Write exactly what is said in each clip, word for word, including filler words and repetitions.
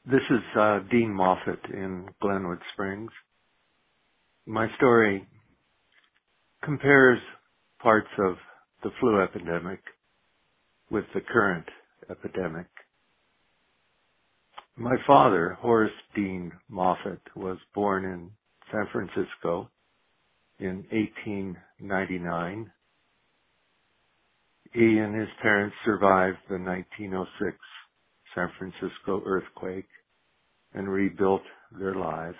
This is uh, Dean Moffat in Glenwood Springs. My story compares parts of the flu epidemic with the current epidemic. My father, Horace Dean Moffat, was born in San Francisco in eighteen ninety-nine. He and his parents survived the nineteen oh six San Francisco earthquake and rebuilt their lives.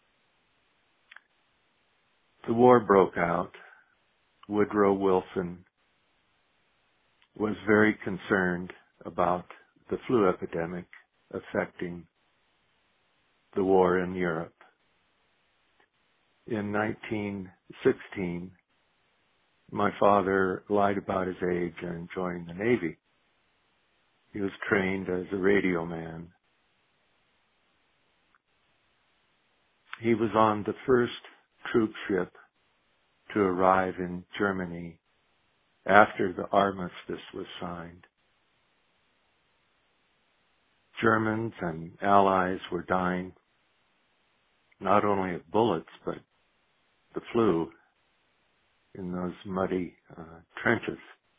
The war broke out. Woodrow Wilson was very concerned about the flu epidemic affecting the war in Europe. In nineteen sixteen, my father lied about his age and joined the Navy. He was trained as a radio man. He was on the first troop ship to arrive in Germany after the armistice was signed. Germans and Allies were dying not only of bullets, but the flu in those muddy uh, trenches.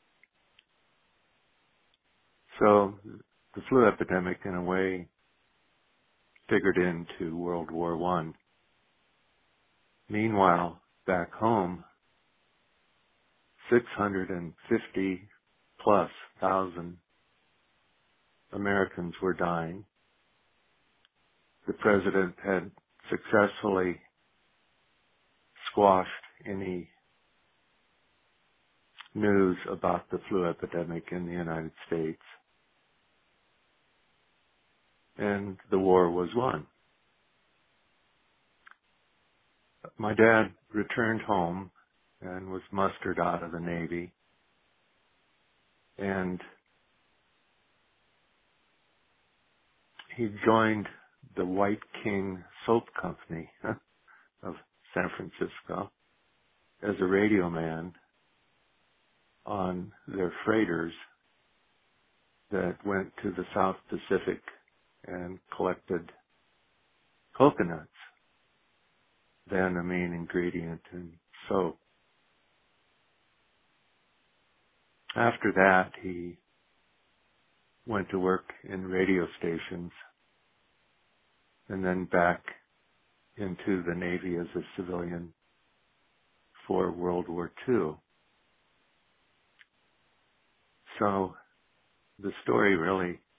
So the flu epidemic, in a way, figured into World War One. Meanwhile, back home, six hundred fifty plus thousand Americans were dying. The president had successfully squashed any news about the flu epidemic in the United States. And the war was won. My dad returned home and was mustered out of the Navy. And he joined the White King Soap Company of San Francisco as a radio man on their freighters that went to the South Pacific and collected coconuts, then a main ingredient in soap. After that, he went to work in radio stations and then back into the Navy as a civilian for World War Two. So the story really